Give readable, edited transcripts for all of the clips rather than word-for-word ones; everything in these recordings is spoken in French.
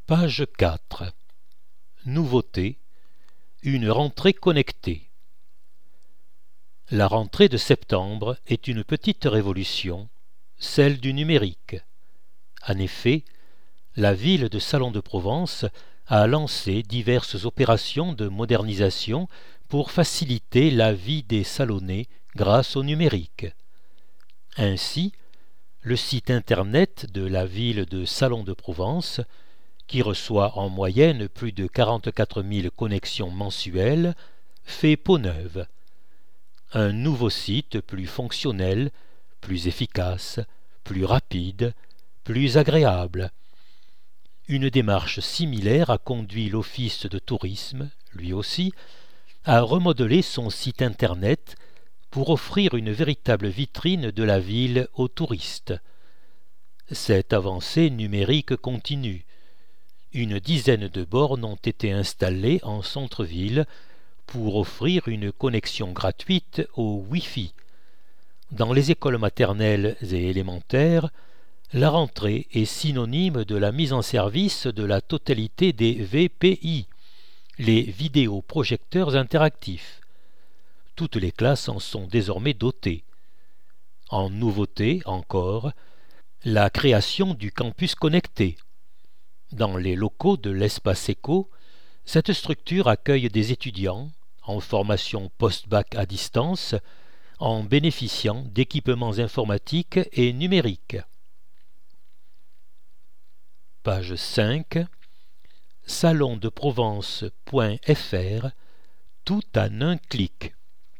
Page 4. Nouveauté. Une rentrée connectée. La rentrée de septembre est une petite révolution, celle du numérique. En effet, la ville de Salon-de-Provence a lancé diverses opérations de modernisation pour faciliter la vie des Salonnais grâce au numérique. Ainsi, le site internet de la ville de Salon-de-Provence, qui reçoit en moyenne plus de 44 000 connexions mensuelles, fait peau neuve. Un nouveau site plus fonctionnel, plus efficace, plus rapide, plus agréable. Une démarche similaire a conduit l'Office de tourisme, lui aussi, à remodeler son site internet pour offrir une véritable vitrine de la ville aux touristes. Cette avancée numérique continue. Une dizaine de bornes ont été installées en centre-ville pour offrir une connexion gratuite au Wi-Fi. Dans les écoles maternelles et élémentaires, la rentrée est synonyme de la mise en service de la totalité des VPI, les vidéoprojecteurs interactifs. Toutes les classes en sont désormais dotées. En nouveauté encore, la création du campus connecté. Dans les locaux de l'Espace Éco, cette structure accueille des étudiants en formation post-bac à distance en bénéficiant d'équipements informatiques et numériques. Page 5. salondeprovence.fr. Tout en un clic.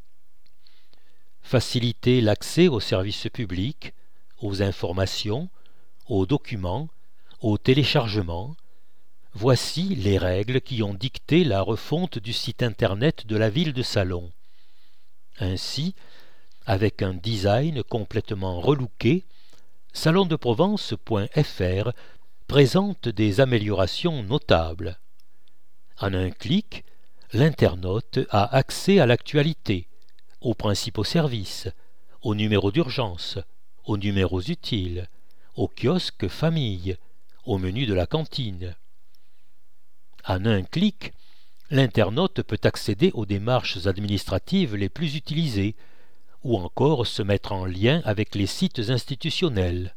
Faciliter l'accès aux services publics, aux informations, aux documents, au téléchargement. Voici les règles qui ont dicté la refonte du site internet de la ville de Salon. Ainsi, avec un design complètement relooké, salondeprovence.fr présente des améliorations notables. En un clic, l'internaute a accès à l'actualité, aux principaux services, aux numéros d'urgence, aux numéros utiles, aux kiosques famille, au menu de la cantine. En un clic, l'internaute peut accéder aux démarches administratives les plus utilisées, ou encore se mettre en lien avec les sites institutionnels.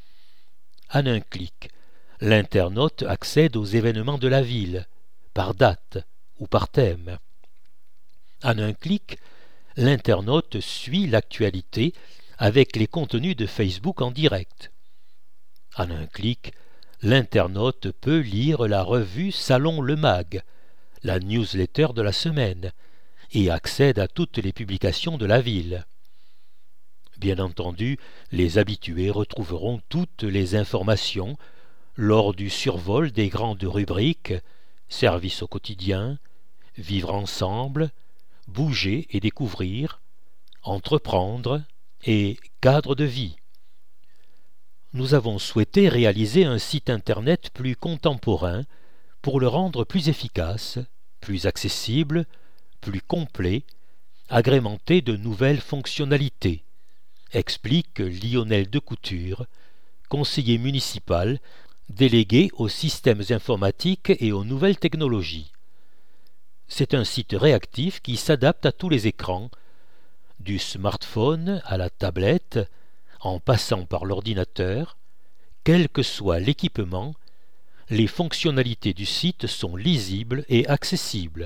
En un clic, l'internaute accède aux événements de la ville, par date ou par thème. En un clic, l'internaute suit l'actualité avec les contenus de Facebook en direct. En un clic, l'internaute peut lire la revue Salon Le Mag, la newsletter de la semaine, et accède à toutes les publications de la ville. Bien entendu, les habitués retrouveront toutes les informations lors du survol des grandes rubriques Service au quotidien, Vivre ensemble, Bouger et découvrir, Entreprendre et Cadre de vie. Nous avons souhaité réaliser un site internet plus contemporain pour le rendre plus efficace, plus accessible, plus complet, agrémenté de nouvelles fonctionnalités, explique Lionel Decouture, conseiller municipal délégué aux systèmes informatiques et aux nouvelles technologies. C'est un site réactif qui s'adapte à tous les écrans, du smartphone à la tablette, en passant par l'ordinateur. Quel que soit l'équipement, les fonctionnalités du site sont lisibles et accessibles.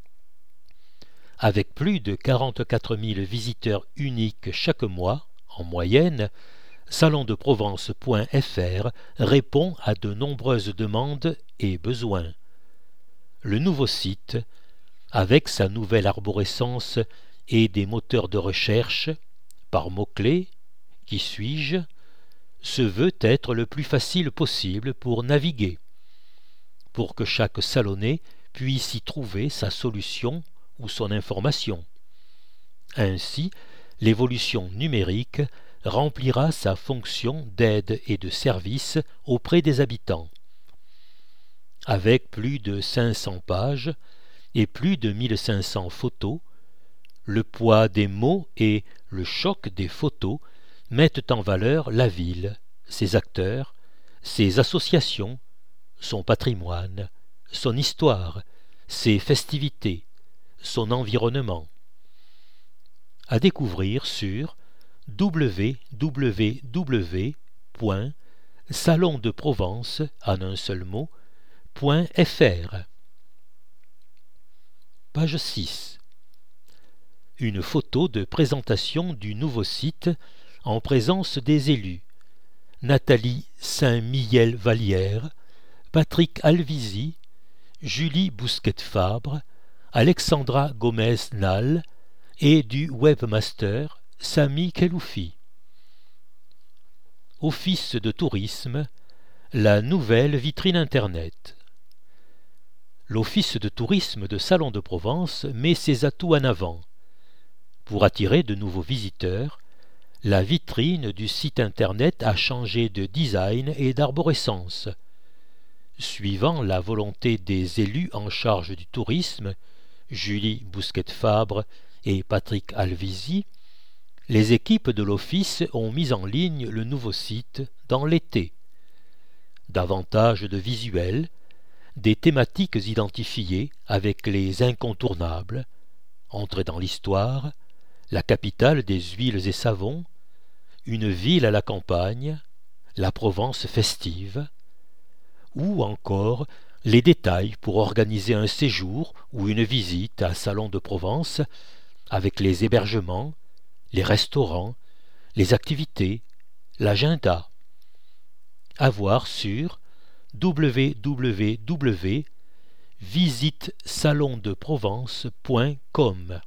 Avec plus de 44 000 visiteurs uniques chaque mois, en moyenne, salondeprovence.fr répond à de nombreuses demandes et besoins. Le nouveau site, avec sa nouvelle arborescence et des moteurs de recherche, par mots-clés, qui suis-je, se veut être le plus facile possible pour naviguer, pour que chaque Salonnais puisse y trouver sa solution ou son information. Ainsi, l'évolution numérique remplira sa fonction d'aide et de service auprès des habitants. Avec plus de 500 pages et plus de 1500 photos, le poids des mots et le choc des photos mettent en valeur la ville, ses acteurs, ses associations, son patrimoine, son histoire, ses festivités, son environnement. À découvrir sur www.salondeprovence en un seul mot.fr. Page 6. Une photo de présentation du nouveau site en présence des élus. Nathalie Saint-Mihiel-Vallière, Patrick Alvisi, Julie Bousquet-Fabre, Alexandra Gomez-Nal et du webmaster Sami Keloufi. Office de tourisme, la nouvelle vitrine Internet. L'Office de tourisme de Salon de Provence met ses atouts en avant. Pour attirer de nouveaux visiteurs, la vitrine du site Internet a changé de design et d'arborescence. Suivant la volonté des élus en charge du tourisme, Julie Bousquet-Fabre et Patrick Alvisi, les équipes de l'Office ont mis en ligne le nouveau site dans l'été. Davantage de visuels, des thématiques identifiées avec les incontournables, entrer dans l'histoire, la capitale des huiles et savons, une ville à la campagne, la Provence festive, ou encore les détails pour organiser un séjour ou une visite à Salon de Provence avec les hébergements, les restaurants, les activités, l'agenda. À voir sur www.visitesalondeprovence.com.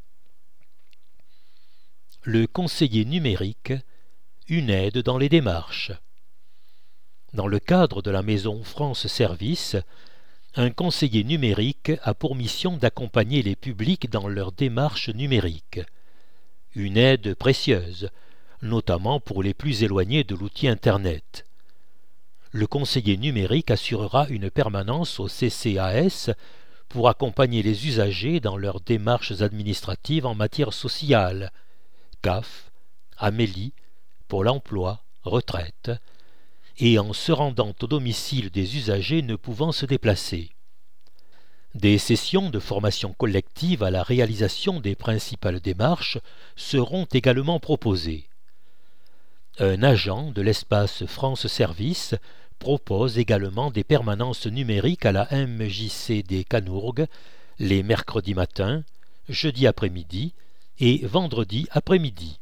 Le conseiller numérique, une aide dans les démarches. Dans le cadre de la maison France Service, un conseiller numérique a pour mission d'accompagner les publics dans leurs démarches numériques. Une aide précieuse, notamment pour les plus éloignés de l'outil Internet. Le conseiller numérique assurera une permanence au CCAS pour accompagner les usagers dans leurs démarches administratives en matière sociale, CAF, Amélie, Pôle emploi, retraite, et en se rendant au domicile des usagers ne pouvant se déplacer. Des sessions de formation collective à la réalisation des principales démarches seront également proposées. Un agent de l'espace France Service propose également des permanences numériques à la MJC des Canourgues les mercredis matins, jeudi après-midi et vendredi après-midi.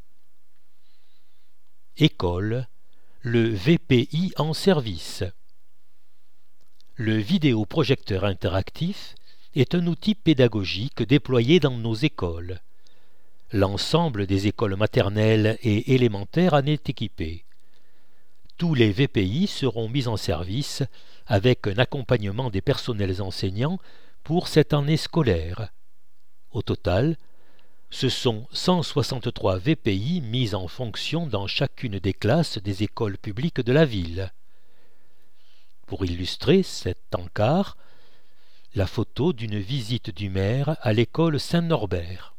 École, le VPI en service. Le vidéoprojecteur interactif est un outil pédagogique déployé dans nos écoles. L'ensemble des écoles maternelles et élémentaires en est équipé. Tous les VPI seront mis en service avec un accompagnement des personnels enseignants pour cette année scolaire. Au total, ce sont 163 VPI mis en fonction dans chacune des classes des écoles publiques de la ville. Pour illustrer cet encart, la photo d'une visite du maire à l'école Saint-Norbert.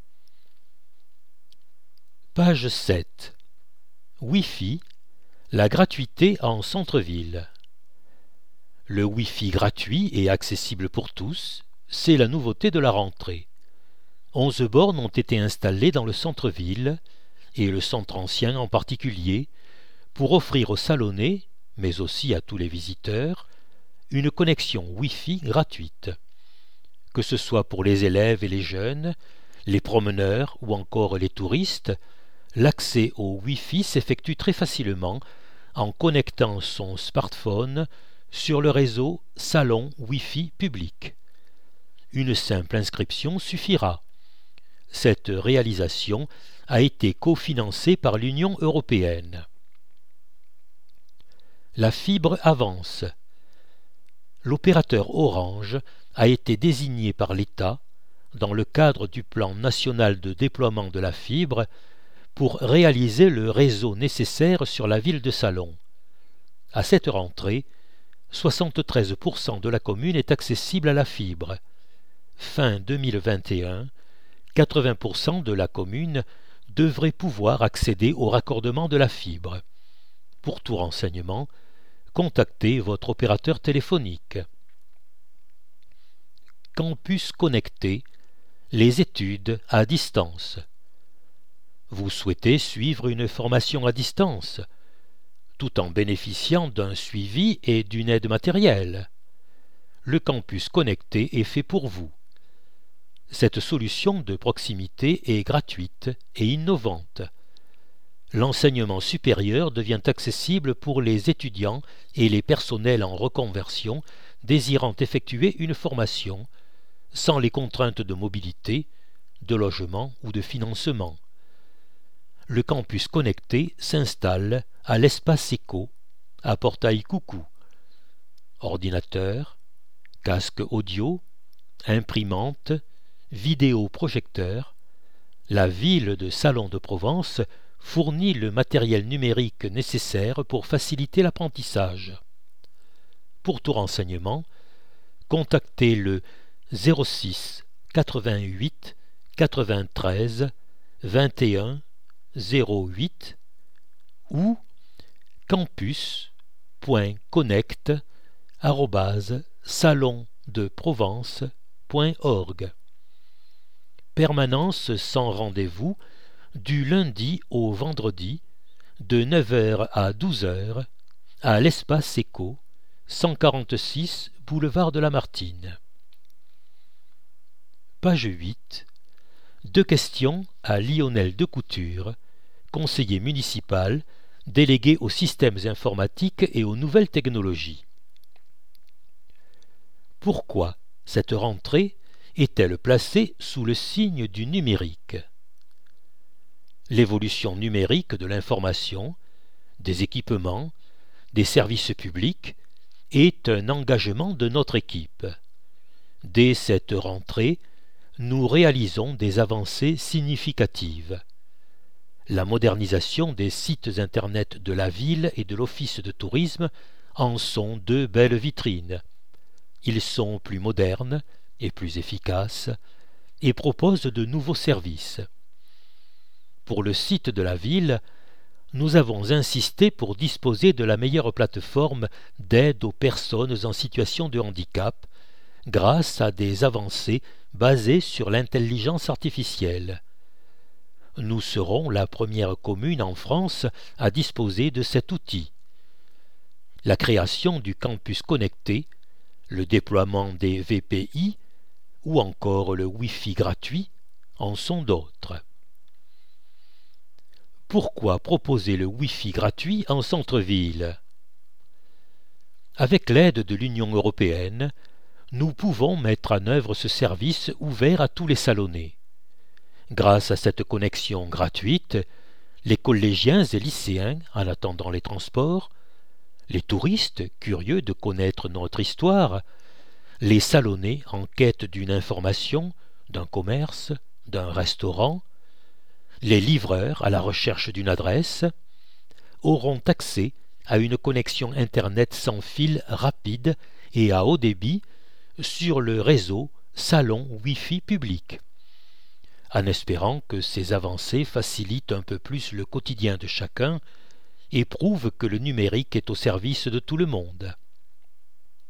Page 7. Wi-Fi, la gratuité en centre-ville. Le Wi-Fi gratuit et accessible pour tous, c'est la nouveauté de la rentrée. 11 bornes ont été installées dans le centre-ville, et le centre ancien en particulier, pour offrir aux salonnés, mais aussi à tous les visiteurs, une connexion Wi-Fi gratuite. Que ce soit pour les élèves et les jeunes, les promeneurs ou encore les touristes, l'accès au Wi-Fi s'effectue très facilement en connectant son smartphone sur le réseau Salon Wi-Fi public. Une simple inscription suffira. Cette réalisation a été cofinancée par l'Union européenne. La fibre avance. L'opérateur Orange a été désigné par l'État, dans le cadre du plan national de déploiement de la fibre, pour réaliser le réseau nécessaire sur la ville de Salon. À cette rentrée, 73% de la commune est accessible à la fibre. Fin 2021, 80% de la commune devrait pouvoir accéder au raccordement de la fibre. Pour tout renseignement, contactez votre opérateur téléphonique. Campus connecté, les études à distance. Vous souhaitez suivre une formation à distance, tout en bénéficiant d'un suivi et d'une aide matérielle. Le campus connecté est fait pour vous. Cette solution de proximité est gratuite et innovante. L'enseignement supérieur devient accessible pour les étudiants et les personnels en reconversion désirant effectuer une formation, sans les contraintes de mobilité, de logement ou de financement. Le campus connecté s'installe à l'Espace Éco, à Portail-Coucou. Ordinateur, casque audio, imprimante, vidéoprojecteur, la ville de Salon de Provence fournit le matériel numérique nécessaire pour faciliter l'apprentissage. Pour tout renseignement, contactez le 06 88 93 21 08 ou campus.connect@salondeprovence.org. Permanence sans rendez-vous du lundi au vendredi de 9h à 12h à l'Espace Éco, 146 boulevard de Lamartine. Page 8. 2 questions à Lionel Decouture, conseiller municipal, délégué aux systèmes informatiques et aux nouvelles technologies. Pourquoi cette rentrée est-elle placée sous le signe du numérique? L'évolution numérique de l'information, des équipements, des services publics est un engagement de notre équipe. Dès cette rentrée, nous réalisons des avancées significatives. La modernisation des sites internet de la ville et de l'office de tourisme en sont 2 belles vitrines. Ils sont plus modernes et plus efficaces et proposent de nouveaux services. Pour le site de la ville, nous avons insisté pour disposer de la meilleure plateforme d'aide aux personnes en situation de handicap grâce à des avancées basées sur l'intelligence artificielle. Nous serons la première commune en France à disposer de cet outil. La création du campus connecté, le déploiement des VPI ou encore le Wi-Fi gratuit en sont d'autres. Pourquoi proposer le Wi-Fi gratuit en centre-ville? Avec l'aide de l'Union européenne, nous pouvons mettre en œuvre ce service ouvert à tous les Salonnais. Grâce à cette connexion gratuite, les collégiens et lycéens, en attendant les transports, les touristes curieux de connaître notre histoire, les Salonnais en quête d'une information, d'un commerce, d'un restaurant, les livreurs à la recherche d'une adresse, auront accès à une connexion Internet sans fil rapide et à haut débit sur le réseau Salon Wi-Fi public, en espérant que ces avancées facilitent un peu plus le quotidien de chacun et prouvent que le numérique est au service de tout le monde.